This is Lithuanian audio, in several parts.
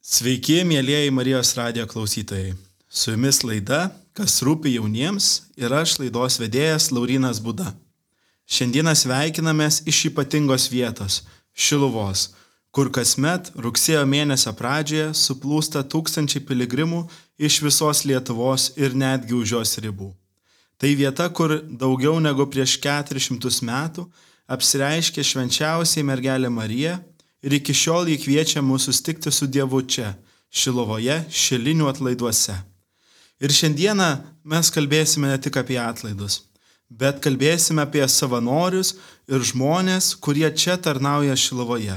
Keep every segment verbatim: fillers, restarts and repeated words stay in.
Sveiki, mielieji Marijos radijo klausytojai. Su jumis laida, kas rūpi jauniems, ir aš laidos vedėjas Laurynas Buda. Šiandieną sveikinamės iš ypatingos vietos – Šiluvos, kur kasmet rugsėjo mėnesio pradžioje suplūsta tūkstančiai piligrimų iš visos Lietuvos ir netgi už jos ribų. Tai vieta, kur daugiau negu prieš keturis šimtus metų apsireiškė švenčiausiai mergelė Marija ir iki šiol jį kviečia mus susitikti su Dievu čia, Šiluvoje, Šilinių atlaiduose. Ir šiandieną mes kalbėsime ne tik apie atlaidus, bet kalbėsime apie savanorius ir žmonės, kurie čia tarnauja Šiluvoje.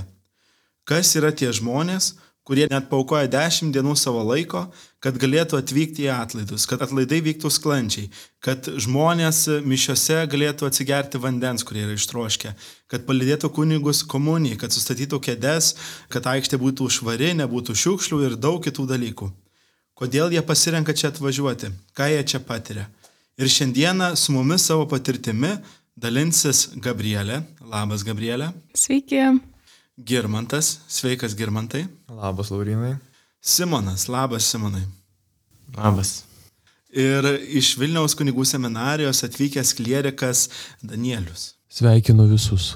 Kas yra tie žmonės, kurie net paaukoja dešimt dienų savo laiko, kad galėtų atvykti į atlaidus, kad atlaidai vyktų sklandžiai, kad žmonės mišiose galėtų atsigerti vandens, kurie yra ištroškę, kad palydėtų kunigus komunijai, kad sustatytų kėdes, kad aikštė būtų švari, nebūtų šiukšlių ir daug kitų dalykų. Kodėl jie pasirenka čia atvažiuoti, ką jie čia patiria. Ir šiandieną su mumis savo patirtimi dalinsis Gabrielė. Labas, Gabrielė. Sveiki. Girmantas. Sveikas, Girmantai. Labas, Laurynai. Simonas. Labas, Simonai. Labas. Ir iš Vilniaus kunigų seminarijos atvykęs klierikas Danielius. Sveikinu visus.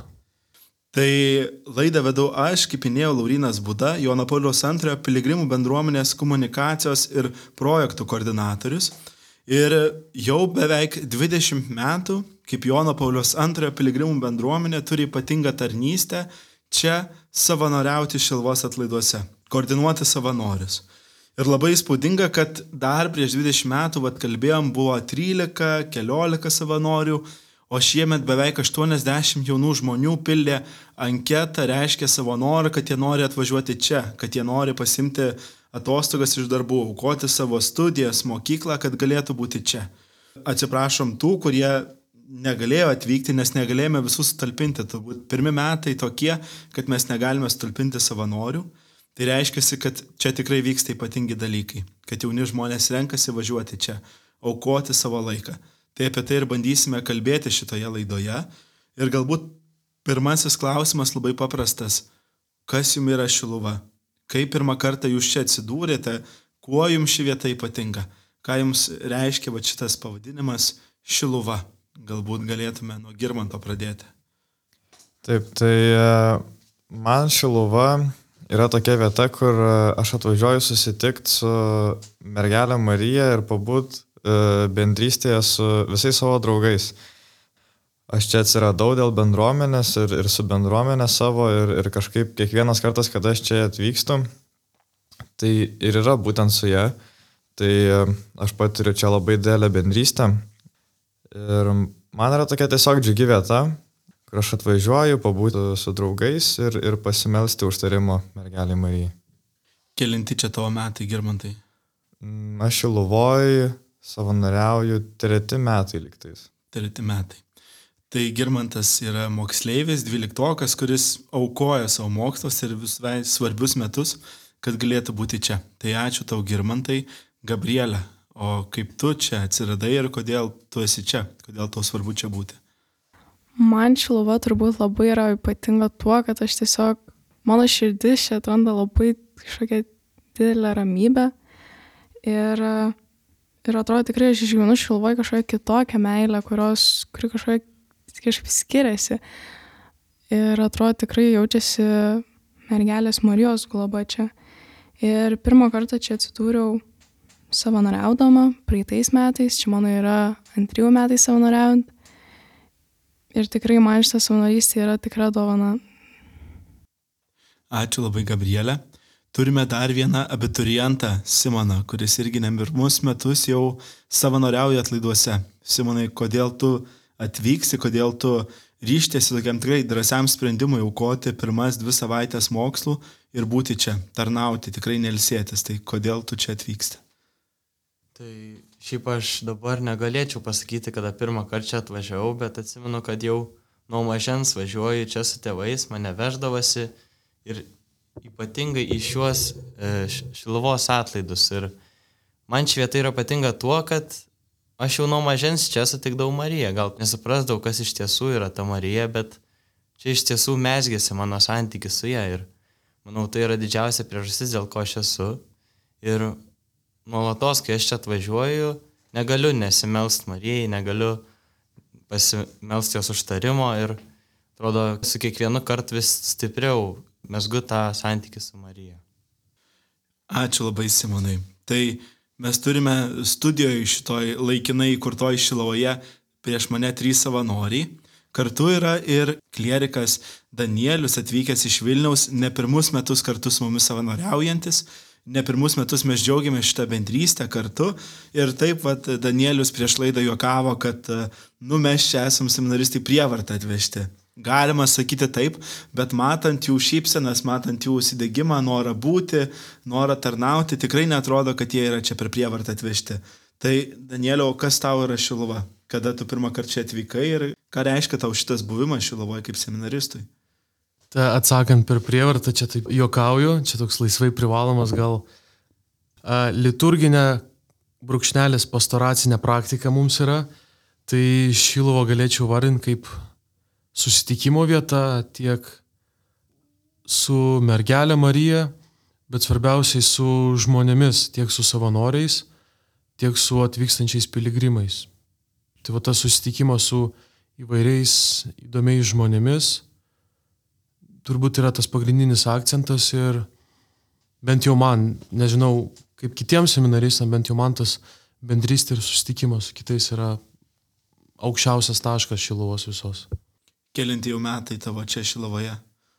Tai laidą vedau aš, kaip minėjau, Laurynas Buda, Jono Pauliaus antrojo piligrimų bendruomenės komunikacijos ir projektų koordinatorius. Ir jau beveik dvidešimt metų, kaip Jono Pauliaus antrojo piligrimų bendruomenė turi ypatingą tarnystę čia savanoriauti Šiluvos atlaiduose, koordinuoti savanorius. Ir labai įspūdinga, kad dar prieš dvidešimt metų, vat kalbėjom, buvo trylika, keliolika savanorių, o šiemet beveik aštuoniasdešimt jaunų žmonių pildė anketą, reiškia savo norą, kad jie nori atvažiuoti čia, kad jie nori pasimti atostogas iš darbų, aukoti savo studijas, mokyklą, kad galėtų būti čia. Atsiprašom tų, kurie negalėjo atvykti, nes negalėjome visus sutalpinti. Turbūt pirmi metai tokie, kad mes negalime sutalpinti savanorių. Tai reiškia, kad čia tikrai vyksta ypatingi dalykai, kad jauni žmonės renkasi važiuoti čia, aukoti savo laiką. Tai apie tai ir bandysime kalbėti šitoje laidoje. Ir galbūt pirmasis klausimas labai paprastas. Kas jums yra Šiluva? Kaip pirmą kartą jūs čia atsidūrėte? Kuo jums ši vieta ypatinga? Ką jums reiškia va šitas pavadinimas Šiluva? Galbūt galėtume nuo Girmanto pradėti. Taip, tai man Šiluva yra tokia vieta, kur aš atvažiuoju susitikti su mergelė Marija ir pabūt bendrystėje su visais savo draugais. Aš čia atsiradau dėl bendruomenės ir, ir su bendruomenė savo ir, ir kažkaip kiekvienas kartas, kada aš čia atvykstu, tai ir yra būtent su ja. Tai aš patiriu čia labai didelę bendrystę. Ir man yra tokia tiesiog džiugi vieta, kur aš atvažiuoju pabūti su draugais ir, ir pasimelsti užtarimo mergelei Marijai. Kelinti čia tavo metai, Girmantai? Aš Šiluvoj savanoriauju treti metai lygtais. Treti metai. Tai Girmantas yra moksleivis, dvyliktokas, kuris aukoja savo mokslus ir visai svarbius metus, kad galėtų būti čia. Tai ačiū tau, Girmantai. Gabrielė, o kaip tu čia atsiradai ir kodėl tu esi čia? Kodėl tau svarbu čia būti? Man Šiluva turbūt labai yra ypatinga tuo, kad aš tiesiog, mano širdis čia atranda labai kažkokią didelę ramybę. Ir, ir atrodo tikrai aš išgyvenu Šiluvoje kažkokią kitokią meilę, kurios, kuri kažkokią kažkaip skiriasi. Ir atrodo tikrai jaučiasi mergelės Marijos globa čia. Ir pirmą kartą čia atsidūriau savanoriaudama praeitais metais, čia mano yra antrijų metai savanoriaujant. Ir tikrai man šitą savanorystė yra tikra dovana. Ačiū labai, Gabrielė. Turime dar vieną abiturientą, Simoną, kuris irgi ne pirmus metus jau savanoriauja atlaiduose. Simonai, kodėl tu atvyksi, kodėl tu ryžtėsi tokiam tikrai drąsiam sprendimui aukoti pirmas dvi savaitės mokslų ir būti čia, tarnauti, tikrai neilsėtis. Tai kodėl tu čia atvyksti? Tai šiaip aš dabar negalėčiau pasakyti, kada pirmą kartą čia atvažiavau, bet atsimenu, kad jau nuo mažens važiuoju čia su tėvais, mane veždavosi ir ypatingai į šiuos e, Šiluvos atlaidus. Ir man ši vieta yra ypatinga tuo, kad aš jau nuo mažens čia sutikdavau Mariją. Gal nesuprasdavau, kas iš tiesų yra ta Marija, bet čia iš tiesų mezgėsi mano santykis su ja. Ir manau, tai yra didžiausia priežastis, dėl ko aš esu. Ir nuolatos, kai aš čia atvažiuoju, negaliu nesimelst Marijai, negaliu pasimelst jos užtarimo ir atrodo, su kiekvienu kartu vis stipriau mesgu tą santykį su Marija. Ačiū labai, Simonai. Tai mes turime studijoje šitoj laikinai įkurtoj Šilovoje prieš mane trys savanoriai. Kartu yra ir klierikas Danielius, atvykęs iš Vilniaus, ne pirmus metus kartu su mumis savanoriaujantis. Ne pirmus metus mes džiaugiamės šitą bendrystę kartu. Ir taip, vat, Danielius prieš laidą juokavo, kad nu, mes čia esam seminaristai prievartą atvežti. Galima sakyti taip, bet matant jų šypsenas, matant jų užsidegimą, norą būti, norą tarnauti, tikrai netrodo, kad jie yra čia per prievartą atvežti. Tai, Danieliau, kas tau yra Šiluva? Kada tu pirmą kartą čia atvykai ir ką reiškia tau šitas buvimas Šiluvoje kaip seminaristui? Ta atsakant per prievartą, čia taip juokauju, čia toks laisvai privalomas gal a, liturginė brūkšnelis pastoracinė praktika mums yra, tai Šiluvo galėčiau vardinti kaip susitikimo vieta tiek su mergelė Marija, bet svarbiausiai su žmonėmis, tiek su savanoriais, tiek su atvykstančiais piligrimais. Tai va tas susitikimas su įvairiais įdomiais žmonėmis turbūt yra tas pagrindinis akcentas ir bent jau man, nežinau, kaip kitiems seminaristams, bent jau man tas bendrystė ir susitikimas su kitais yra aukščiausias taškas Šiluvos visos. Kelinti jau metai tavo čia Šilovoje?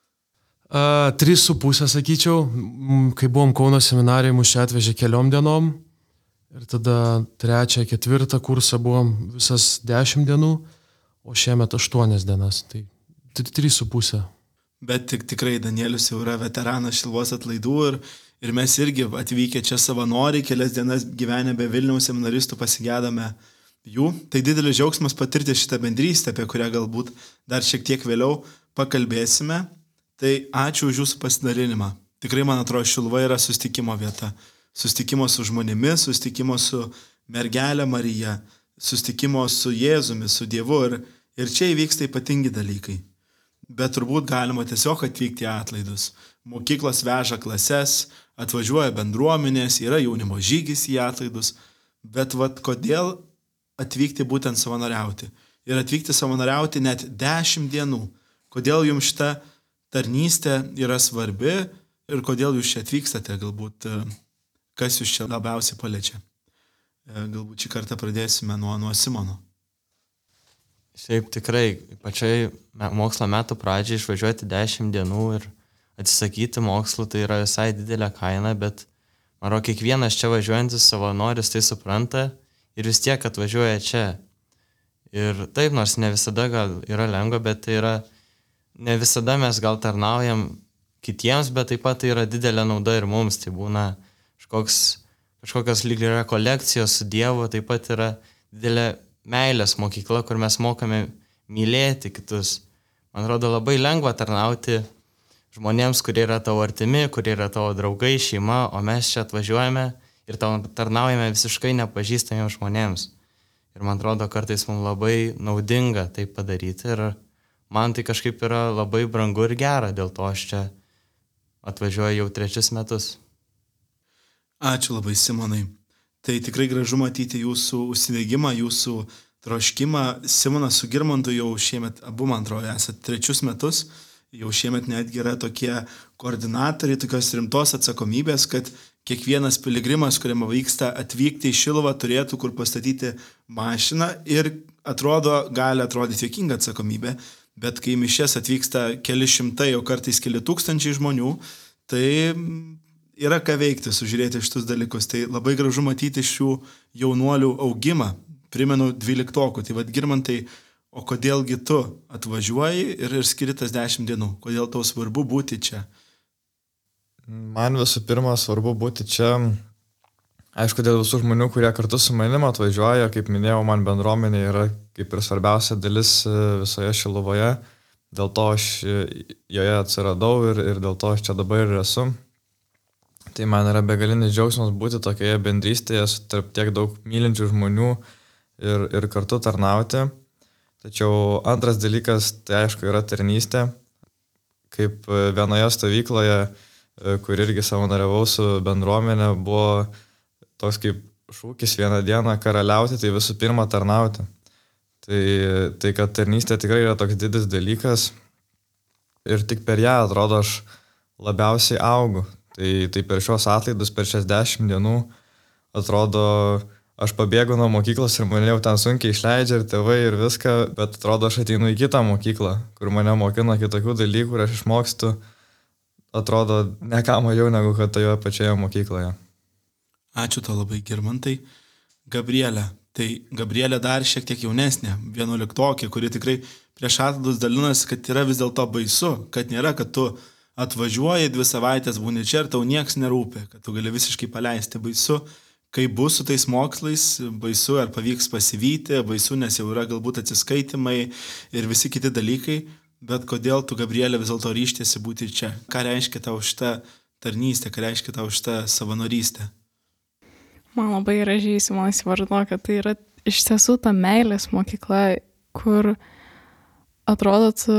A, trys su pusė, sakyčiau. Kai buvom Kauno seminarijai, mus čia atvežė keliom dienom. Ir tada trečią, ketvirtą kursą buvom visas dešimt dienų, o šiemet aštuonias dienas. Tai trys su pusė. Bet tik, tikrai Danielius jau yra veteranas Šiluvos atlaidų ir, ir mes irgi atvykę čia savanoriai, kelias dienas gyvenę be Vilniaus seminaristų pasigėdame jų. Tai didelis džiaugsmas patirti šitą bendrystę, apie kurią galbūt dar šiek tiek vėliau pakalbėsime. Tai ačiū už jūsų pasidalinimą. Tikrai, man atrodo, Šiluva yra susitikimo vieta. Susitikimo su žmonėmis, susitikimo su mergelė Marija, susitikimo su Jėzumi, su Dievu. Ir, ir čia įvyksta ypatingi dalykai. Bet turbūt galima tiesiog atvykti į atlaidus. Mokyklos veža klases, atvažiuoja bendruomenės, yra jaunimo žygis į atlaidus. Bet vat kodėl atvykti būtent savanoriauti? Ir atvykti savanoriauti net dešimt dienų. Kodėl jums šita tarnystė yra svarbi ir kodėl jūs čia atvykstate? Galbūt kas jūs čia labiausiai paliečia? Galbūt šį kartą pradėsime nuo, nuo Simono. Šiaip tikrai, pačiai mokslo metų pradžiai išvažiuoti dešimt dienų ir atsisakyti mokslų, tai yra visai didelė kaina, bet man rodo, kiekvienas čia važiuojantis savanoris tai supranta ir vis tiek atvažiuoja čia. Ir taip, nors ne visada gal yra lengva, bet tai yra, ne visada mes gal tarnaujam kitiems, bet taip pat tai yra didelė nauda ir mums. Tai būna kažkoks, kažkokios lyg yra kolekcijos su Dievu, taip pat yra didelė meilės mokykla, kur mes mokame mylėti kitus. Man atrodo, labai lengva tarnauti žmonėms, kurie yra tavo artimi, kurie yra tavo draugai, šeima, o mes čia atvažiuojame ir tarnaujame visiškai nepažįstamiems žmonėms. Ir man atrodo, kartais mums labai naudinga tai padaryti ir man tai kažkaip yra labai brangu ir gera, dėl to aš čia atvažiuoju jau trečius metus. Ačiū labai, Simonai. Tai tikrai gražu matyti jūsų užsidegimą, jūsų troškimą. Simonas su Girmantu jau šiemet, abu man atrodo, esate trečius metus, jau šiemet netgi yra tokie koordinatoriai, tokios rimtos atsakomybės, kad kiekvienas piligrimas, kuriam vyksta atvykti į Šiluvą, turėtų kur pastatyti mašiną ir atrodo, gali atrodyti juokinga atsakomybė, bet kai mišias atvyksta keli šimtai, o kartais keli tūkstančiai žmonių, tai yra ką veikti, sužiūrėti šitus dalykus. Tai labai gražu matyti šių jaunuolių augimą. Primenu dvyliktokų. Tai vad, Girmantai, o kodėlgi tu atvažiuoji ir, ir skiri tas dešimt dienų? Kodėl tau svarbu būti čia? Man visų pirma svarbu būti čia, aišku, dėl visų žmonių, kurie kartu su manim atvažiuoja. Kaip minėjau, man bendruomenė yra kaip ir svarbiausia dalis visoje Šiluvoje. Dėl to aš joje atsiradau ir, ir dėl to aš čia dabar ir esu. Tai man yra begalinis džiaugsmas būti tokioje bendrystėje tarp tiek daug mylinčių žmonių ir, ir kartu tarnauti. Tačiau antras dalykas, tai aišku, yra tarnystė. Kaip vienoje stovykloje kur irgi savanoriavau su bendruomenė, buvo toks kaip šūkis vieną dieną karaliauti, tai visų pirma tarnauti. Tai, tai kad tarnystė tikrai yra toks didis dalykas ir tik per ją, atrodo, aš labiausiai augu. Tai, tai per šios atlaidus, per šias dešimt dienų, atrodo, aš pabėgu nuo mokyklos ir mane jau ten sunkiai išleidžia ir tėvai ir viską, bet atrodo, aš ateinu į kitą mokyklą, kur mane mokina kitokių dalykų ir aš išmokstu, atrodo, ne ką mažiau negu kad toje pačioje mokykloje. Ačiū tau labai, Girmantai. Gabrielė. Tai Gabrielė dar šiek tiek jaunesnė, vienuoliktokė, kuri tikrai prieš atlaidus dalinasi, kad yra vis dėlto baisu, kad nėra, kad tu atvažiuoji dvi savaitės, būni čia ir tau nieks nerūpi, kad tu gali visiškai paleisti. Baisu, kai bus su tais mokslais, baisu, ar pavyks pasivyti, baisu, nes jau yra galbūt atsiskaitimai ir visi kiti dalykai, bet kodėl tu, Gabrielė, vis dėlto ryštėsi būti čia? Ką reiškia tau šitą tarnystę, ką reiškia tau šitą savanorystę? Man labai gražiai Simonas įvardino, kad tai yra iš tiesų ta meilės mokykla, kur atrodo tu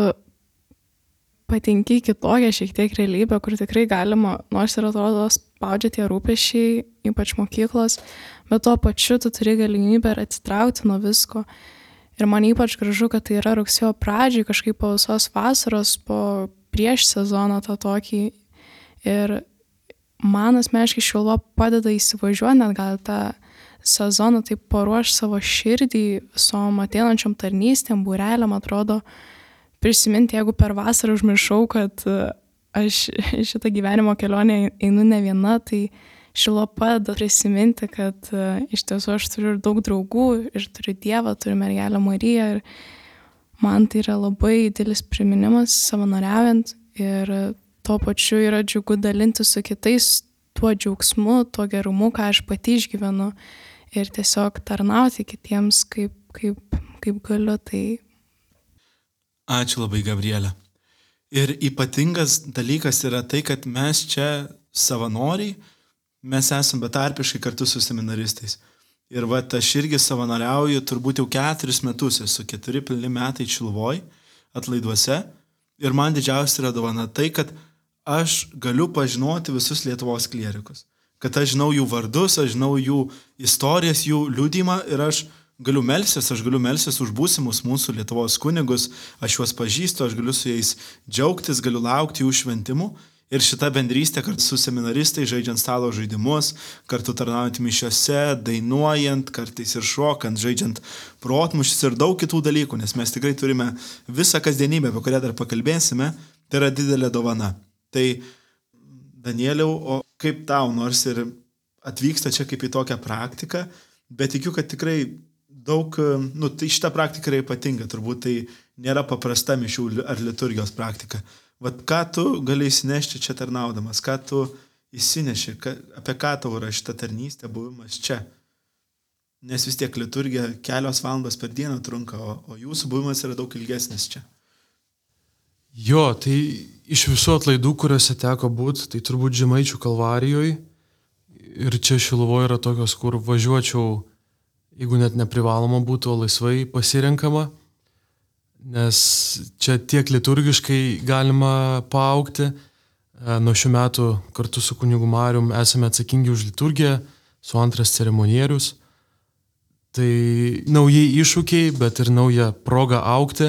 patenki kitokią šiek tiek realybę, kur tikrai galima, nors ir atrodo spaudžia tie rūpesčiai, ypač mokyklos, bet tuo pačiu tu turi galimybę atsitraukti nuo visko. Ir man ypač gražu, kad tai yra rugsėjo pradžiai, kažkaip po visos vasaros, po prieš sezoną tą tokį. Ir man asmeniškai Šiluva padeda įsivažiuoti, net gal tą sezoną taip paruoš savo širdį visom ateinančiom tarnystėm, būreliam, atrodo, prisiminti, jeigu per vasarą užmiršau, kad aš šitą gyvenimo kelionę einu ne viena, tai Šiluva padeda prisiminti, kad iš tiesų aš turiu ir daug draugų, ir turiu Dievą, turiu mergelę Mariją, ir man tai yra labai didelis priminimas savanoriaujant, ir tuo pačiu yra džiugu dalinti su kitais tuo džiaugsmu, tuo gerumu, ką aš pati išgyvenu, ir tiesiog tarnauti kitiems, kaip, kaip, kaip galiu. Tai... Ačiū labai, Gabrielė. Ir ypatingas dalykas yra tai, kad mes čia savanoriai, mes esame betarpiškai kartu su seminaristais. Ir va, aš irgi savanoriauju, turbūt jau keturis metus, esu keturi pilni metai Šiluvoj, atlaiduose. Ir man didžiausia yra dovana tai, kad aš galiu pažinoti visus Lietuvos klierikus. Kad aš žinau jų vardus, aš žinau jų istorijas, jų liudymą ir aš galiu melstis, aš galiu melstis už būsimus mūsų Lietuvos kunigus, aš juos pažįstu, aš galiu su jais džiaugtis, galiu laukti jų šventimų. Ir šita bendrystė kartu su seminaristai, žaidžiant stalo žaidimus, kartu tarnaujant mišiose, dainuojant, kartais ir šokant, žaidžiant protmušius ir daug kitų dalykų, nes mes tikrai turime visą kasdienybę, apie kurią dar pakalbėsime, tai yra didelė dovana. Tai, Danieliau, o kaip tau, nors ir atvyksta čia kaip į tokią praktiką, bet tikiu, kad tikrai daug, nu, tai šita praktika yra ypatinga, turbūt tai nėra paprasta mišių ar liturgijos praktika. Vat ką tu gali įsinešti čia tarnaudamas, ką tu įsineši, ka, apie ką tau yra šita tarnystė, buvimas čia. Nes vis tiek liturgija kelios valandos per dieną trunka, o, o jūsų buvimas yra daug ilgesnis čia. Jo, tai iš visų atlaidų, kuriuose teko būti, tai turbūt Žemaičių Kalvarijoje. Ir čia Šiluvoje yra tokios, kur važiuočiau, jeigu net neprivaloma būtų, o laisvai pasirenkama. Nes čia tiek liturgiškai galima paaugti. Nuo šių metų kartu su kunigu Marium esame atsakingi už liturgiją, su antras ceremonierius. Tai naujai iššūkiai, bet ir nauja proga augti.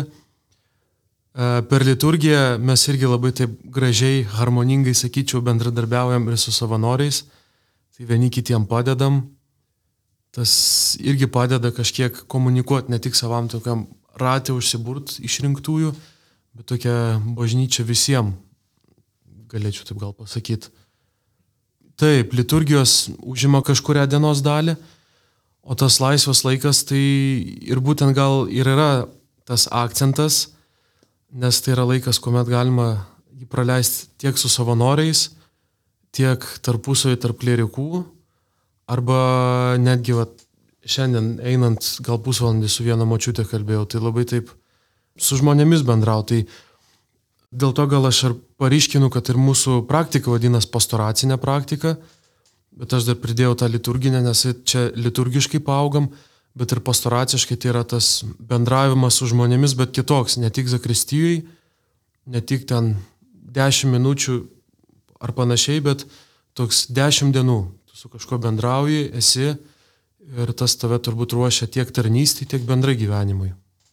Per liturgiją mes irgi labai taip gražiai, harmoningai, sakyčiau, bendradarbiaujam ir su savanoriais. Tai vieni kitiem padedam. Tas irgi padeda kažkiek komunikuoti ne tik savam tokiam ratė užsiburt išrinktųjų, bet tokia bažnyčia visiems, galėčiau taip gal pasakyti. Taip, liturgijos užima kažkurią dienos dalį, o tas laisvas laikas tai ir būtent gal ir yra tas akcentas, nes tai yra laikas, kuomet galima jį praleisti tiek su savanoriais, tiek tarpusavy tarp klierikų, arba netgi vat, šiandien einant gal pusvalandį su viena močiutė kalbėjau, tai labai taip su žmonėmis bendrau. Tai dėl to gal aš ir paryškinu, kad ir mūsų praktika vadinas pastoracinė praktika, bet aš dar pridėjau tą liturginę, nes čia liturgiškai paaugam, bet ir pastoraciškai tai yra tas bendravimas su žmonėmis, bet kitoks, ne tik zakristijai, ne tik ten dešimt minučių ar panašiai, bet toks dešimt dienų. Tu su kažkuo bendrauji, esi ir tas tave turbūt ruošia tiek tarnystį, tiek bendrai gyvenimui.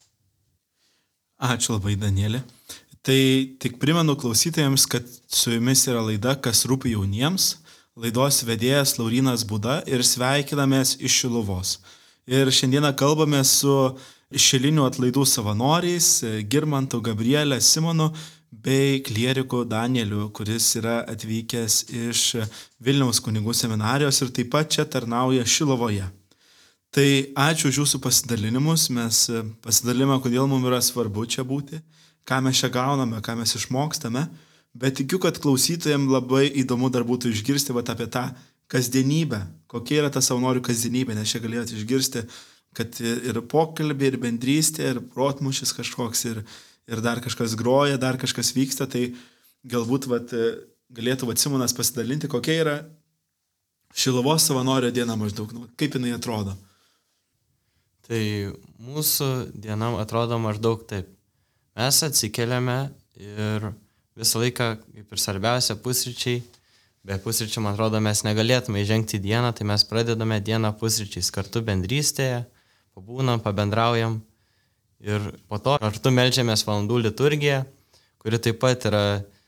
Ačiū labai, Danielė. Tai tik primenu klausytojams, kad su jumis yra laida Kas rūpi jauniems, laidos vedėjas Laurynas Būda ir sveikinamės iš Šiluvos. Ir šiandieną kalbame su šilinių atlaidų savanoriais Girmantu, Gabrielė, Simonu bei klieriku Danieliu, kuris yra atvykęs iš Vilniaus kunigų seminarijos ir taip pat čia tarnauja Šiluvoje. Tai ačiū už jūsų pasidalinimus, mes pasidalime, kodėl mums yra svarbu čia būti, ką mes čia gauname, ką mes išmokstame, bet tikiu, kad klausytojams labai įdomu dar būtų išgirsti vat, apie tą kasdienybę, kokia yra ta savanorių kasdienybė, nes čia galėjote išgirsti, kad ir pokalbė, ir bendrystė, ir protmušis kažkoks, ir, ir dar kažkas groja, dar kažkas vyksta, tai galbūt vat, galėtų vat, Simonas pasidalinti, kokia yra Šiluvos savanorio diena maždaug, nu, kaip jinai atrodo. Tai mūsų diena atrodo maždaug taip. Mes atsikeliame ir visą laiką, kaip ir svarbiausia, pusryčiai. Be pusryčių, man atrodo, mes negalėtume įžengti dieną, tai mes pradedame dieną pusryčiais kartu bendrystėje, pabūnam, pabendraujam ir po to kartu meldžiamės valandų liturgiją, kuri taip pat yra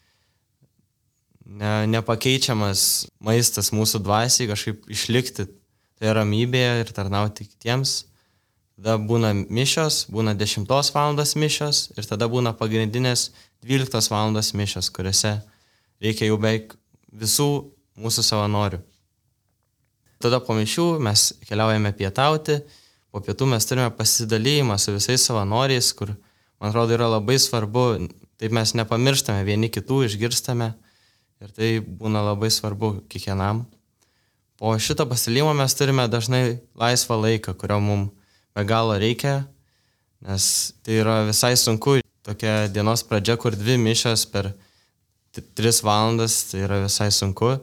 ne, nepakeičiamas maistas mūsų dvasiai, kažkaip išlikti tai ramybėje ir tarnauti kitiems. Tada būna mišios, būna dešimtos valandos mišios ir tada būna pagrindinės dvyliktos valandos mišios, kuriuose reikia jau beveik visų mūsų savanorių. Tada po mišių mes keliaujame pietauti, po pietų mes turime pasidalymą su visais savanoriais, kur, man atrodo, yra labai svarbu, taip mes nepamirštame vieni kitų, išgirstame ir tai būna labai svarbu kiekvienam. Po šito pasidalymą mes turime dažnai laisvą laiką, kurio mums be galo reikia, nes tai yra visai sunku, tokia dienos pradžia, kur dvi mišios per tris valandas, tai yra visai sunku.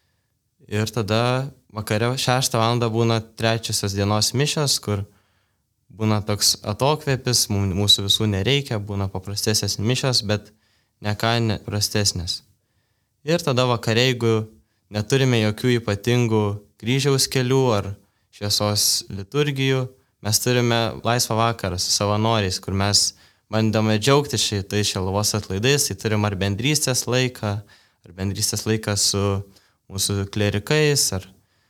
Ir tada vakare šeštą valandą būna trečiosios dienos mišios, kur būna toks atokvėpis, mūsų visų nereikia, būna paprastesnės mišios, bet ne ką prastesnės. Ir tada vakare, jeigu neturime jokių ypatingų kryžiaus kelių ar šviesos liturgijų, mes turime laisvą vakarą su savanoriais, kur mes bandome džiaugti šitai Šiluvos atlaidais, tai turim ar bendrystės laiką, ar bendrystės laiką su mūsų klerikais, ar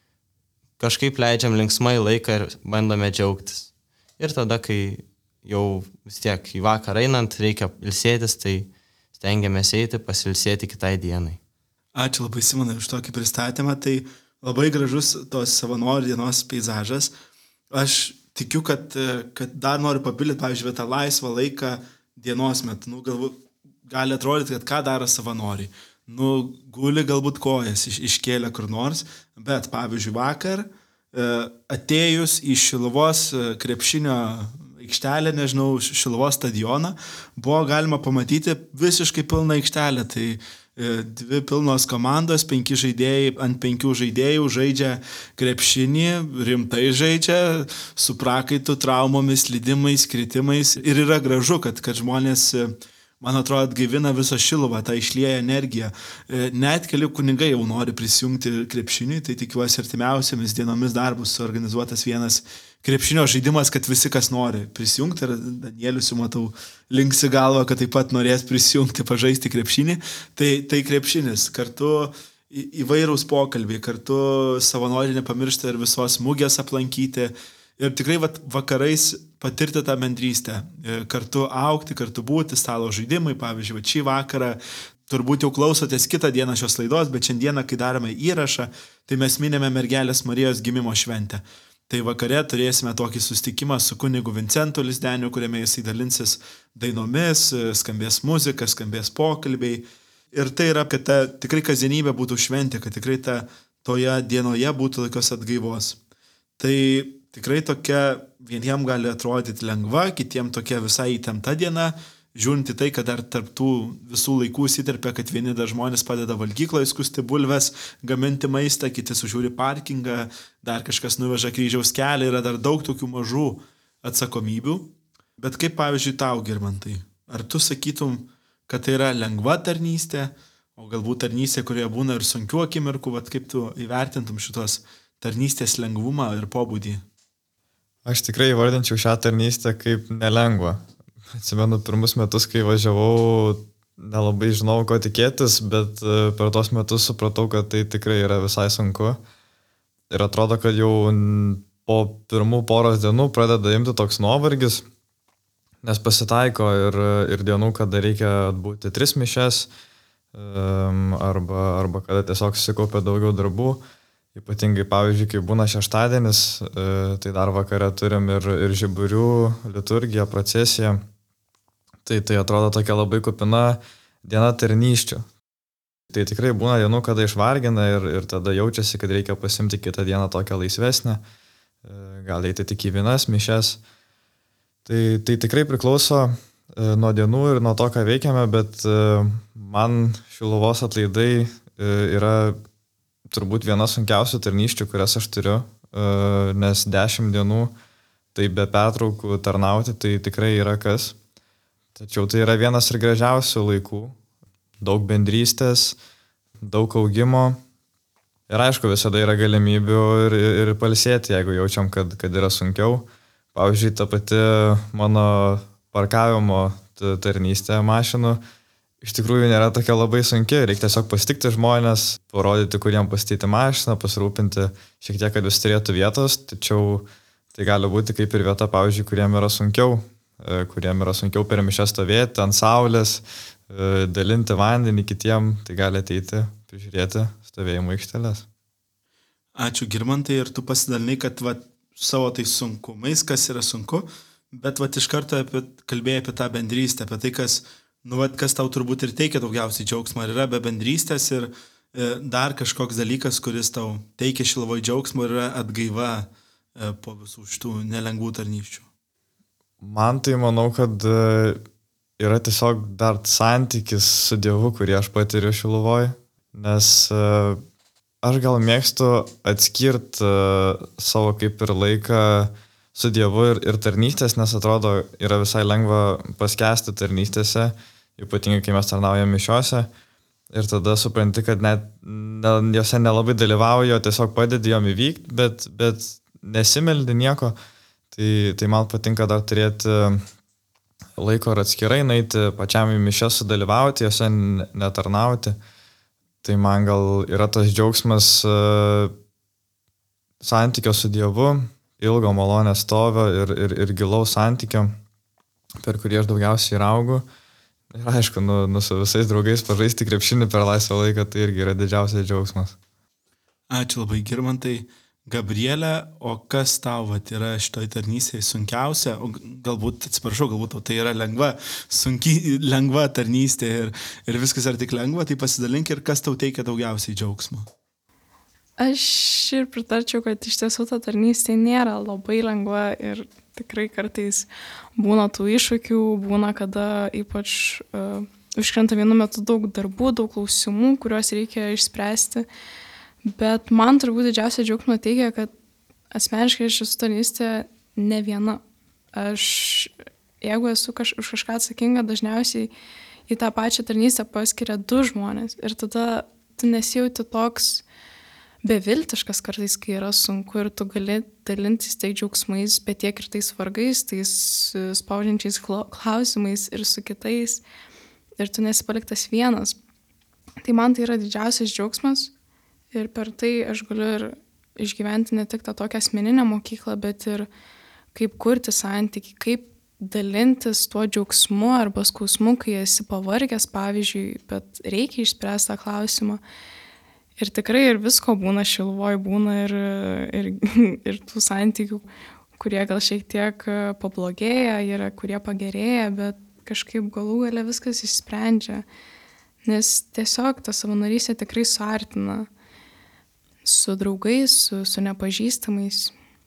kažkaip leidžiam linksmai laiką ir bandome džiaugtis. Ir tada, kai jau vis tiek į vakarą einant reikia ilsėtis, tai stengiamės eiti, pasilsėti kitai dienai. Ačiū labai, Simonai, už tokį pristatymą, tai labai gražus tos savanorių dienos peizažas. Aš tikiu, kad, kad dar noriu papildyti, pavyzdžiui, tą laisvą laiką dienos metu. Nu, galbūt gali atrodyti, kad ką daro savanoriai. Nu, guli galbūt kojas iš, iškėlę kur nors, bet, pavyzdžiui, vakar atėjus į Šiluvos krepšinio aikštelę, nežinau, Šiluvos stadioną, buvo galima pamatyti visiškai pilną aikštelę. Tai dvi pilnos komandos, penki žaidėjai ant penkių žaidėjų žaidžia krepšinį, rimtai žaidžia, su prakaitu, traumomis, slydimais, kritimais. Ir yra gražu, kad, kad žmonės, man atrodo, atgaivina visą Šiluvą, tą išlieja energiją. Net keli kunigai jau nori prisijungti krepšiniui, tai tikiuosi artimiausiamis dienomis dar bus suorganizuotas vienas krepšinio žaidimas, kad visi, kas nori prisijungti, ir Danielius jau matau linksi galvą, kad taip pat norės prisijungti, pažaisti krepšinį, tai, tai krepšinis, kartu į, įvairūs pokalbiai, kartu savanoriai nepamiršta ir visos mugės aplankyti ir tikrai vat, vakarais patirti tą bendrystę, kartu augti, kartu būti, stalo žaidimai, pavyzdžiui, vat, šį vakarą turbūt jau klausotės kitą dieną šios laidos, bet šiandieną, kai darome įrašą, tai mes minėme mergelės Marijos gimimo šventę. Tai vakare turėsime tokį susitikimą su kunigu Vincentu Lizdeniu, kuriame jisai dalinsis dainomis, skambės muzika, skambės pokalbiai. Ir tai yra, kad ta tikrai kasdienybė būtų šventė, kad tikrai ta, toje dienoje būtų tokios atgaivos. Tai tikrai tokia vieniem gali atrodyti lengva, kitiem tokia visai įtempta diena, žiūrint į tai, kad dar tarp tų visų laikų įsiterpia, kad vieni dar žmonės padeda valgykloje skusti bulves, gaminti maistą, kiti sužiūri parkingą, dar kažkas nuveža kryžiaus kelią, yra dar daug tokių mažų atsakomybių. Bet kaip pavyzdžiui tau, Girmantai, ar tu sakytum, kad tai yra lengva tarnystė, o galbūt tarnystė, kurioje būna ir sunkių akimirkų, vat kaip tu įvertintum šitos tarnystės lengvumą ir pobūdį? Aš tikrai įvardinčiau šią tarnystę kaip nelengvą. Atsimenu pirmus metus, kai važiavau, nelabai žinau, ko tikėtis, bet per tos metus supratau, kad tai tikrai yra visai sunku. Ir atrodo, kad jau po pirmų poros dienų pradeda imti toks nuovargis, nes pasitaiko ir, ir dienų, kada reikia atbūti tris mišias, arba, arba kada tiesiog susikaupia daugiau darbų. Ypatingai, pavyzdžiui, kai būna šeštadienis, tai dar vakare turim ir, ir žiburių, liturgiją, procesiją. Tai tai atrodo tokia labai kupina diena tarnysčių. Tai tikrai būna dienų, kada išvargina ir, ir tada jaučiasi, kad reikia pasimti kitą dieną tokią laisvesnę, gal eiti tik į vienas mišias. Tai, tai tikrai priklauso nuo dienų ir nuo to, ką veikiame, bet man Šiluvos atlaidai yra turbūt viena sunkiausių tarnysčių, kurias aš turiu, nes dešimt dienų tai be pertraukų tarnauti, tai tikrai yra kas. Tačiau tai yra vienas ir gražiausių laikų. Daug bendrystės, daug augimo. Ir aišku, visada yra galimybių ir, ir pailsėti, jeigu jaučiam, kad, kad yra sunkiau. Pavyzdžiui, ta pati mano parkavimo tarnystė mašinų iš tikrųjų nėra tokia labai sunki. Reikia tiesiog pasitikti žmonės, parodyti, kuriem pastatyti mašiną, pasirūpinti šiek tiek, kad vis turėtų vietos. Tačiau tai gali būti kaip ir vieta, pavyzdžiui, kuriem yra sunkiau. kuriem yra sunkiau per mišias stovėti ant saulės, dalinti vandenį kitiem, tai gali ateiti, prižiūrėti stovėjimo aikšteles. Ačiū, Girmantai, ir tu pasidalinai, kad va, savo tai sunkumais, kas yra sunku, bet va, iš karto apie, kalbėjai apie tą bendrystę, apie tai, kas, nu, va, kas tau turbūt ir teikia daugiausiai džiaugsmo, ir yra be bendrystės ir e, dar kažkoks dalykas, kuris tau teikia Šiluvoj džiaugsmo ir yra atgaiva e, po visų šitų nelengvų tarnysčių. Man tai manau, kad yra tiesiog dar santykis su Dievu, kurį aš patiriu Šiluvoj, nes aš gal mėgstu atskirti savo kaip ir laiką su Dievu ir, ir tarnystės, nes atrodo yra visai lengva paskęsti tarnystėse, ypatingai kai mes tarnaujame mišiose, ir tada supranti, kad net ne, jose nelabai dalyvauju, tiesiog padedi jom įvykti, bet, bet nesimeldi nieko. Tai, tai man patinka dar turėti laiko ir atskirai nueiti pačiam į mišias sudalyvauti, jose netarnauti. Tai man gal yra tas džiaugsmas uh, santykio su Dievu, ilgo malonės stovio ir, ir, ir gilaus santykio, per kurį aš daugiausiai ir augu. Ir aišku, nu, nu su visais draugais pažaisti krepšinį per laisvą laiką, tai irgi yra didžiausias džiaugsmas. Ačiū labai, Girmantai. Gabrielė, o kas tau vat, yra šitoj tarnystėje sunkiausia, o galbūt, atsiprašau, galbūt tai yra lengva, sunki, lengva tarnystė ir, ir viskas yra tik lengva, tai pasidalink ir kas tau teikia daugiausiai džiaugsmo. Aš ir pritarčiau, kad iš tiesų ta tarnystė nėra labai lengva ir tikrai kartais būna tų iššūkių, būna kada ypač uh, užkrenta vienu metu daug darbų, daug klausimų, kuriuos reikia išspręsti. Bet man turbūt didžiausia džiaugsmo teigia, kad asmeniškai aš esu tarnystė ne viena. Aš, jeigu esu kaž, už kažką atsakinga, dažniausiai į tą pačią tarnystę paskiria du žmonės. Ir tada tu nesijauti toks beviltiškas kartais, kai yra sunku ir tu gali dalintis tiek džiaugsmais, bet tiek ir tais vargais, tais spaudžiančiais klausimais ir su kitais. Ir tu nesi paliktas vienas. Tai man tai yra didžiausias džiaugsmas. Ir per tai aš galiu ir išgyventi ne tik tą tokią asmeninę mokyklą, bet ir kaip kurti santykį, kaip dalintis tuo džiaugsmu arba skausmu, kai esi pavargęs, pavyzdžiui, bet reikia išspręsti tą klausimą. Ir tikrai ir visko būna Šiluvoj, būna ir, ir, ir tų santykių, kurie gal šiek tiek pablogėja, yra kurie pagerėja, bet kažkaip galų gale viskas išsprendžia. Nes tiesiog ta savanorystė tikrai suartina su draugais, su, su nepažįstamais.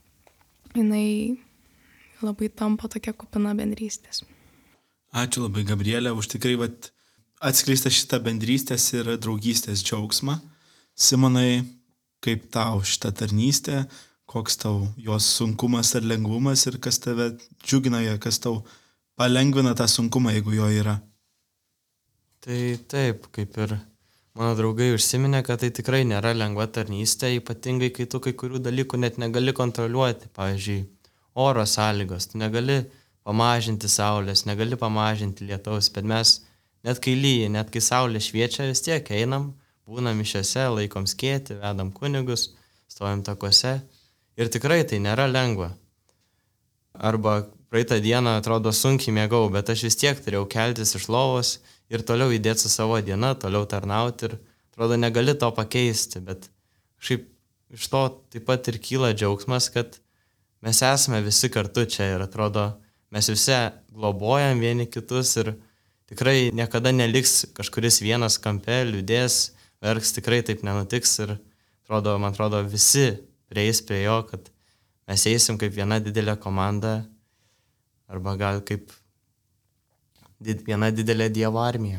Jinai labai tampa tokia kupina bendrystės. Ačiū labai, Gabrielė, už tikrai vat, atskleistą šitą bendrystės ir draugystės džiaugsmą. Simonai, kaip tau šitą tarnystę, koks tau jos sunkumas ar lengvumas ir kas tave džiugina, kas tau palengvina tą sunkumą, jeigu jo yra? Tai taip, kaip ir mano draugai užsiminė, kad tai tikrai nėra lengva tarnystė, ypatingai kai tu kai kurių dalykų net negali kontroliuoti. Pavyzdžiui, oro sąlygos, tu negali pamažinti saulės, negali pamažinti lietaus, bet mes net kai lyja, net kai saulė šviečia, vis tiek einam, būnam mišiose, laikom skėtį, vedam kunigus, stovim takuose ir tikrai tai nėra lengva. Arba praeitą dieną atrodo sunkiai mėgau, bet aš vis tiek turėjau keltis iš lovos ir toliau įdėti su savo diena, toliau tarnauti ir atrodo negali to pakeisti, bet šiaip iš to taip pat ir kyla džiaugsmas, kad mes esame visi kartu čia ir atrodo mes visi globojam vieni kitus ir tikrai niekada neliks kažkuris vienas kampe, liūdės, verks, tikrai taip nenutiks ir atrodo, man atrodo visi prieis prie jo, kad mes eisim kaip viena didelė komanda arba gal kaip did, viena didelė Dievo armija.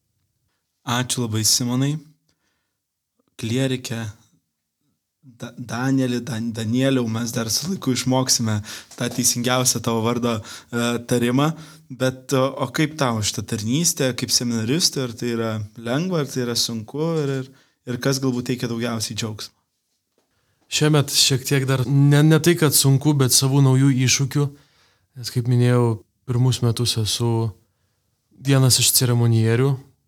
Ačiū labai, Simonai. Klierike, da, Danielį, Dan, Danieliau, mes dar su laiku išmoksime tą teisingiausią tavo vardo e, tarimą, bet o, o kaip tau šitą tarnystę, kaip seminaristui, ar tai yra lengva, ar tai yra sunku ir, ir, ir kas galbūt teikia daugiausiai džiaugsmo? Šiemet šiek tiek dar, ne, ne tai, kad sunku, bet savų naujų iššūkių, nes kaip minėjau, pirmus metus esu vienas iš ceremonierių,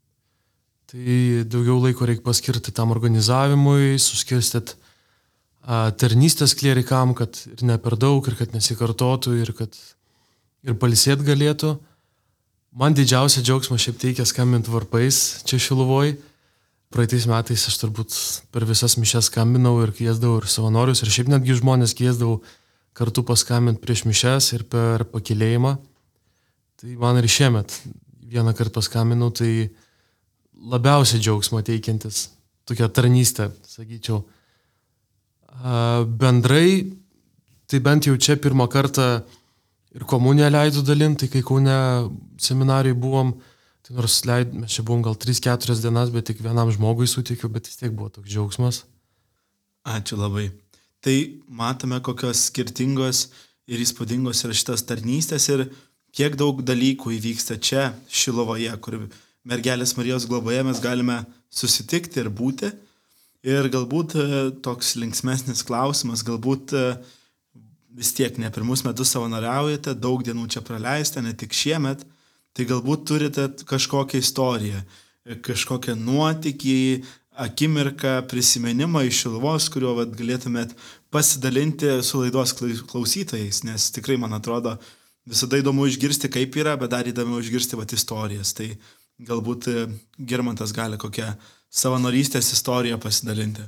tai daugiau laiko reikia paskirti tam organizavimui, suskirstyti a, tarnystės klierikam, kad ir ne per daug, ir kad nesikartotų, ir kad ir pailsėt galėtų. Man didžiausia džiaugsma šiaip teikia skambint varpais čia Šiluvoj. Praeitais metais aš turbūt per visas mišes skambinau ir kviesdavau ir savanorius, ir šiaip netgi žmonės kviesdavau kartu paskambinti prieš mišes ir per pakilėjimą. Tai man ir šiemet vieną kartą paskambinau, tai labiausiai džiaugsmo teikiantis tokia tarnystė, sakyčiau. Bendrai, tai bent jau čia pirmą kartą ir komuniją leidau dalinti, kai Kaune seminarijai buvom. Tai nors leid, mes čia buvom gal tris keturias dienas, bet tik vienam žmogui sutikiu, bet vis tiek buvo toks džiaugsmas. Ačiū labai. Tai matome, kokios skirtingos ir įspūdingos yra šitas tarnystės ir kiek daug dalykų įvyksta čia Šiluvoje, kur mergelės Marijos globoje mes galime susitikti ir būti. Ir galbūt toks linksmesnis klausimas, galbūt vis tiek ne pirmus metus savanoriaujate, daug dienų čia praleista, ne tik šiemet. Tai galbūt turite kažkokią istoriją, kažkokią nuotykį, akimirką, prisiminimą iš Šiluvos, kuriuo vat, galėtumėt pasidalinti su laidos klausytojais, nes tikrai, man atrodo, visada įdomu išgirsti, kaip yra, bet dar įdomu išgirsti vat, istorijas. Tai galbūt Girmantas gali kokią savanorystės istoriją pasidalinti.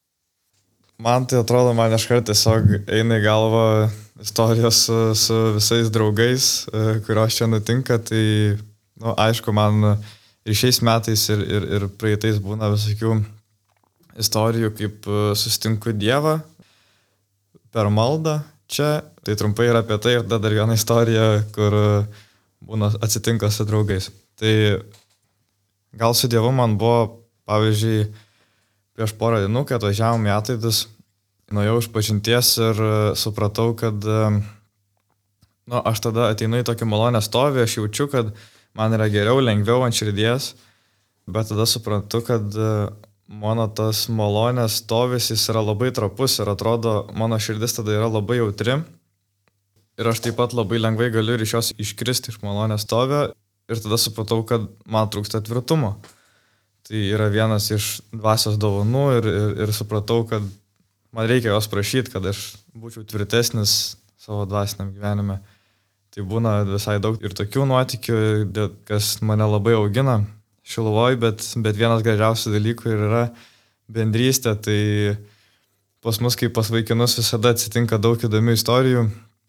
Man tai atrodo, man iškart tiesiog eina į galvą istorijos su, su visais draugais, kurios čia nutinka. Tai, nu, aišku, man ir šiais metais, ir, ir, ir praeitais būna visokių istorijų, kaip susitinku Dievą per maldą čia. Tai trumpai yra apie tai ir dar viena istorija, kur būna atsitinka su draugais. Tai gal su Dievu man buvo, pavyzdžiui, prieš porą dienų, kai atvažiavom į Atlaidus, nuėjau iš pažinties ir supratau, kad nu, aš tada ateinu į tokį malonę stovį, aš jaučiu, kad man yra geriau, lengviau ant širdies, bet tada suprantu, kad mano tas malonės stovis, jis yra labai trapus ir atrodo, mano širdis tada yra labai jautri ir aš taip pat labai lengvai galiu ir iš jos iškristi iš malonės stovio ir tada supratau, kad man trūksta tvirtumo. Tai yra vienas iš dvasios dovanų ir, ir, ir supratau, kad man reikia jos prašyti, kad aš būčiau tvirtesnis savo dvasiniam gyvenime. Tai būna visai daug ir tokių nuotykių, kas mane labai augina Šiluvoj, bet, bet vienas gražiausių dalykų ir yra bendrystė. Tai pas mus, kaip pas vaikinus, visada atsitinka daug įdomių istorijų.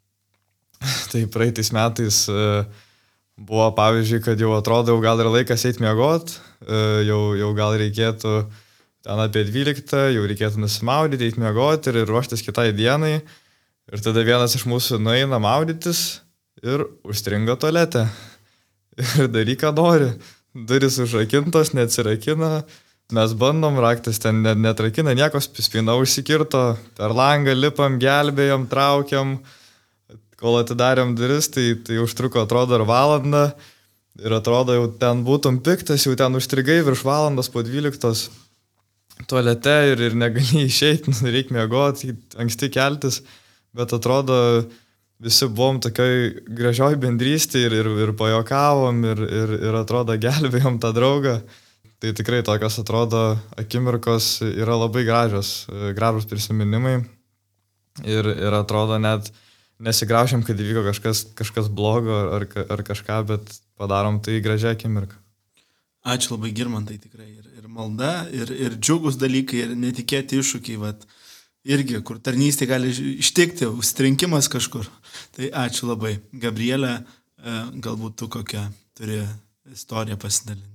Tai praeitais metais buvo, pavyzdžiui, kad jau atrodo, jau gal ir laikas eit miegot, jau, jau gal reikėtų ten apie dvyliktą, jau reikėtų nusimaudyti, eit miegot ir ruoštis kitai dienai. Ir tada vienas iš mūsų nueina maudytis ir užstringa tualete. Ir daryk, ką nori. Durys užrakintos, neatsirakina. Mes bandom, raktas ten netrakina, nieko, spyna užsikirto, per langą lipam, gelbėjom, traukiam. Kol atidarėm duris, tai, tai užtruko, atrodo, ir valandą. Ir atrodo, jau ten būtum piktas, jau ten užstrigai virš valandos po dvyliktos tualete ir, ir negali išeiti, reikia miegoti, anksti keltis, bet atrodo, visi buvom tokioj gražioj bendrystėje ir, ir, ir pajokavom ir, ir, ir atrodo, gelbėjom tą draugą. Tai tikrai tokios atrodo akimirkos yra labai gražios, gražus prisiminimai ir, ir atrodo net nesigraužiam, kad įvyko kažkas, kažkas blogo ar, ar kažką, bet padarom tai gražią akimirką. Ačiū labai, Girmantai, tikrai. Ir, ir malda, ir, ir džiugus dalykai, ir netikėti iššūkiai, vat, irgi, kur tarnystė gali ištikti, užstrinkimas kažkur. Tai ačiū labai. Gabrielė, galbūt tu kokią turi istoriją pasidalinti.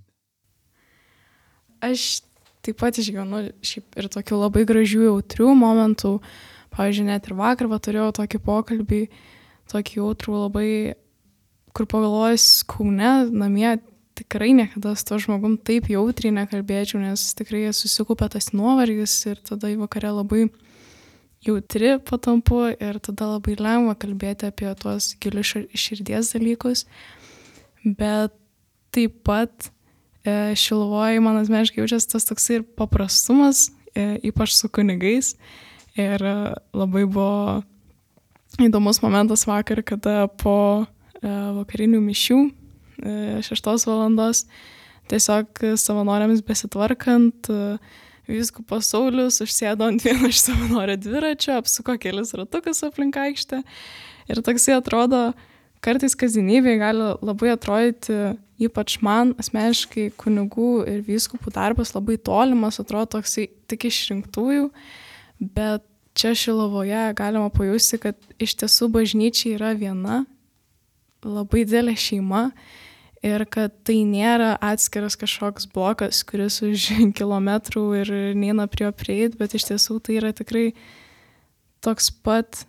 Aš taip pat išgyvenu šiaip ir tokių labai gražių, jautrių momentų. Pavyzdžiui, net ir vakar va, turėjau tokį pokalbį, tokį jautrų labai, kur pagalvojus Kaune, namie, tikrai niekada su to žmogum taip jautriai nekalbėčiau, nes tikrai susikupė tas nuovargis ir tada į vakarę labai jautri patampu ir tada labai lengva kalbėti apie tuos gilius širdies dalykus. Bet taip pat e, Šiluvoj man asmeniškai jaučiasi tas toksai ir paprastumas, e, ypač su kunigais. Ir labai buvo įdomus momentas vakar, kada po e, vakarinių mišių e, šeštos valandos tiesiog savanoriams besitvarkant, e, vyskupas Saulius užsėdo ant vieno iš savanorio dviračio, apsuko kelis ratukus aplink aikštę. Ir toksai atrodo, kartais kasdienybėje gali labai atrodyti, ypač man asmeniškai kunigų ir vyskupų darbas labai tolimas, atrodo toksai tik išrinktųjų. Bet čia Šiluvoje galima pajusti, kad iš tiesų bažnyčia yra viena, labai didelė šeima ir kad tai nėra atskiras kažkoks blokas, kuris už kilometrų ir neina prie jo prieit, bet iš tiesų tai yra tikrai toks pat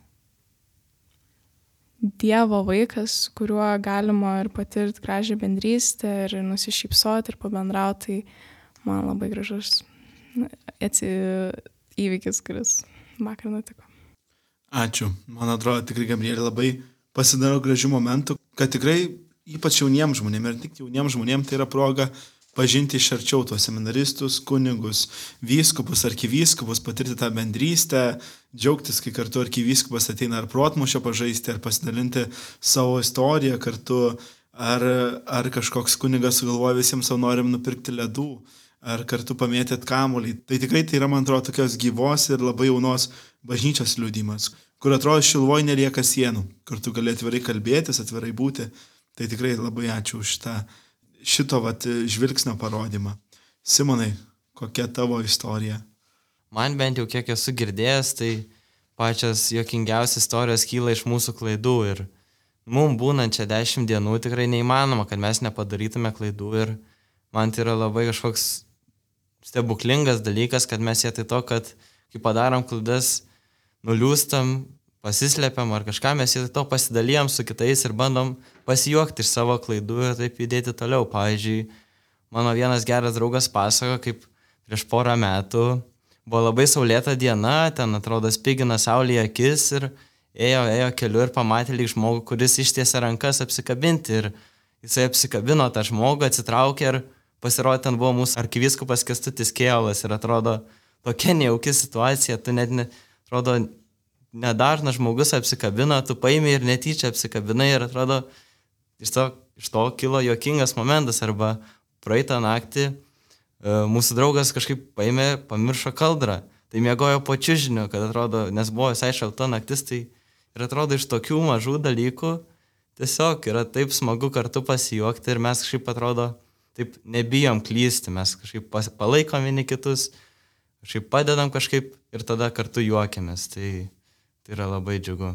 Dievo vaikas, kuriuo galima ir patirti gražią bendrystę ir nusišypsoti ir pabendrauti. Tai man labai gražus atsi... įvykis, kuris vakar nutiko. Ačiū. Man atrodo, tikrai Gabrielė labai pasidaro gražių momentų, kad tikrai ypač jauniems žmonėms ir tik jauniems žmonėms tai yra proga pažinti iš arčiau tuos seminaristus, kunigus, vyskupus, arkivyskupus, patirti tą bendrystę, džiaugtis, kai kartu arkivyskupas ateina ar protmušio pažaisti, ar pasidalinti savo istoriją kartu, ar, ar kažkoks kunigas sugalvoja visiems savo norim nupirkti ledų, ar kartu pamėtėt kamuolį. Tai tikrai tai yra, man atrodo, tokios gyvos ir labai jaunos bažnyčios liudimas, kur atrodo Šiluvoj nelieka sienų, kur tu gali atvirai kalbėtis, atvirai būti. Tai tikrai labai ačiū už tą šito vat, žvilgsnio parodymą. Simonai, kokia tavo istorija? Man bent jau kiek esu girdėjęs, tai pačios juokingiausios istorijos kyla iš mūsų klaidų ir mums būnant čia dešimt dienų tikrai neįmanoma, kad mes nepadarytume klaidų ir man tai yra labai kažkoks stebuklingas dalykas, kad mes vietoj to, kad kai padarom klaidas, nuliūstam, pasislepiam ar kažką, mes vietoj to pasidalijam su kitais ir bandom pasijuokti iš savo klaidų ir taip judėti toliau. Pavyzdžiui, mano vienas geras draugas pasako, kaip prieš porą metų buvo labai saulėta diena, ten atrodo spigina saulė į akis ir ėjo, ėjo keliu ir pamatė lyg žmogų, kuris ištiesė rankas apsikabinti ir jisai apsikabino tą žmogų, atsitraukė ir pasirodė, ten buvo mūsų arkivyskupas Kęstutis Kėvalas ir atrodo tokia nejauki situacija, tu net, ne, atrodo, nedažnas žmogus apsikabino, tu paimi ir netyčia apsikabinai ir atrodo, iš to, iš to kilo juokingas momentas arba praeitą naktį e, mūsų draugas kažkaip paėmė, pamiršo kaldrą, tai miegojo po čiužiniu, kad atrodo, nes buvo visai šalta naktis, tai ir atrodo iš tokių mažų dalykų tiesiog yra taip smagu kartu pasijuokti ir mes kažkaip atrodo, taip nebijom klysti, mes kažkaip palaikom vieni kitus, kažkaip padedam kažkaip ir tada kartu juokiamės. Tai, tai yra labai džiugu.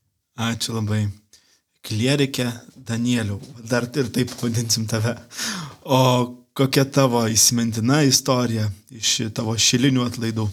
Ačiū labai. Klierikė Danieliau, dar ir taip vadinsim tave. O kokia tavo įsimintina istorija iš tavo šilinių atlaidų?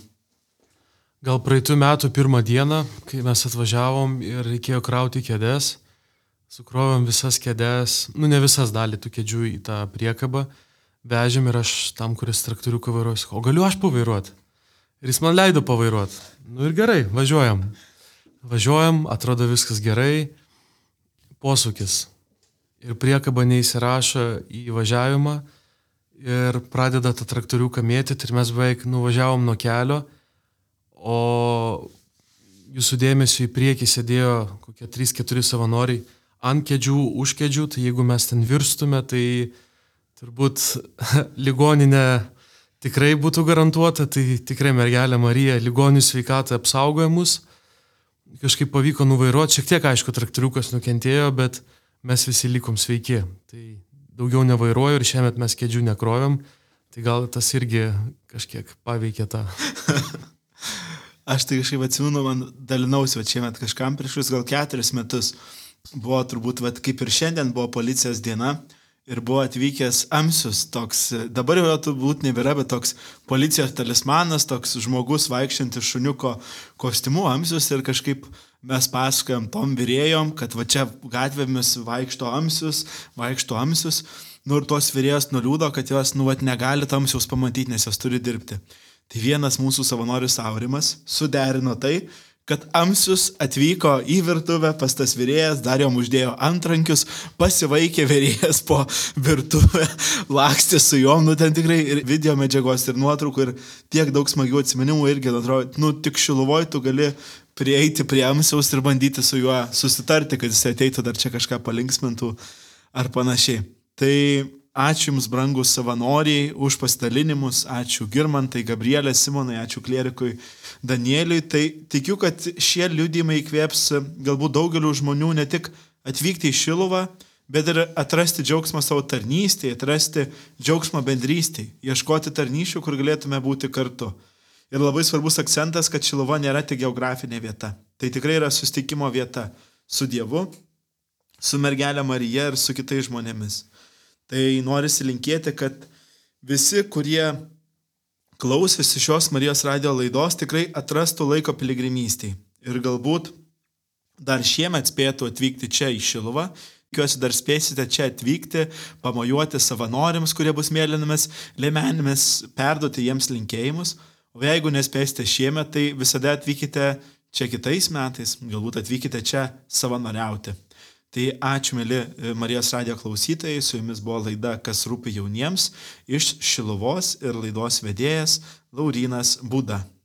Gal praeitų metų pirmą dieną, kai mes atvažiavom ir reikėjo krauti kėdes, sukrovėm visas kėdes, nu ne visas dalį tų kėdžių į tą priekabą, vežėm ir aš tam, kuris traktoriuką vairuoju, sakau, o galiu aš pavairuoti? Ir jis man leido pavairuoti. Nu ir gerai, važiuojam. Važiuojam, atrodo viskas gerai, posūkis. ir priekaba neįsirašo į važiavimą ir pradeda tą traktoriuką mėtyti ir mes beveik nuvažiavom nuo kelio, o jūsų dėmesio į priekį sėdėjo kokie trys keturi savanoriai ant kėdžių, už kėdžių, tai jeigu mes ten virstume, tai turbūt ligoninė tikrai būtų garantuota, tai tikrai mergelė Marija ligonių sveikatą apsaugoja mus. Kažkaip pavyko nuvairuoti, šiek tiek aišku traktoriukas nukentėjo, bet mes visi likom sveiki. Tai daugiau nevairuoju ir šiemet mes kėdžių nekrovėm, tai gal tas irgi kažkiek paveikė tą. Aš tai kažkaip atsimenu, man dalinausi, va šiemet kažkam prieš gal keturis metus buvo turbūt, va, kaip ir šiandien buvo policijos diena ir buvo atvykęs Amsius, toks, dabar jau turbūt nebėra, bet toks policijos talismanas, toks žmogus vaikščiantis šuniuko kostiumu Amsius ir kažkaip mes pasakojam tom vyrėjom, kad va čia gatvėmis vaikšto Amsius, vaikšto Amsius, nu ir tos vyrėjos nuliūdo, kad jos, nu, va, negali Amsiaus pamatyti, nes jos turi dirbti. Tai vienas mūsų savanorius Aurimas suderino tai, kad Amsius atvyko į virtuvę pas tas vyrėjas, dar jom uždėjo antrankius, pasivaikė vyrėjas po virtuvę, lakstė su jom, nu ten tikrai ir video medžiagos, ir nuotraukų, ir tiek daug smagių atsiminimų irgi, atrodo, nu tik Šiluvoj tu gali prieiti prie Amsiaus ir bandyti su juo susitarti, kad jis ateitų dar čia kažką palinksmintų ar panašiai. Tai ačiū Jums, brangus savanoriai, už pasidalinimus, ačiū Girmantai, Gabrielė, Simonai, ačiū klierikui Danieliui. Tai tikiu, kad šie liudijimai įkvėps galbūt daugelių žmonių ne tik atvykti į Šiluvą, bet ir atrasti džiaugsmą savo tarnystėje, atrasti džiaugsmą bendrystėje, ieškoti tarnyšių, kur galėtume būti kartu. Ir labai svarbus akcentas, kad Šiluva nėra tik geografinė vieta. Tai tikrai yra susitikimo vieta su Dievu, su mergelė Marija ir su kitais žmonėmis. Tai norisi linkėti, kad visi, kurie klausėsi šios Marijos radijo laidos, tikrai atrastų laiko piligrimystėje. Ir galbūt dar šiemet spėtų atvykti čia į Šiluvą. Tikiuosi dar spėsite čia atvykti, pamojuoti savanoriams, kurie bus mėlynomis liemenėmis, perduoti jiems linkėjimus. O jeigu nespėsite šiemet, tai visada atvykite čia kitais metais, galbūt atvykite čia savanoriauti. Tai ačiū, mėly Marijos radijo klausytojai, su jumis buvo laida Kas rūpi jauniems iš Šiluvos ir laidos vedėjas Laurynas Būda.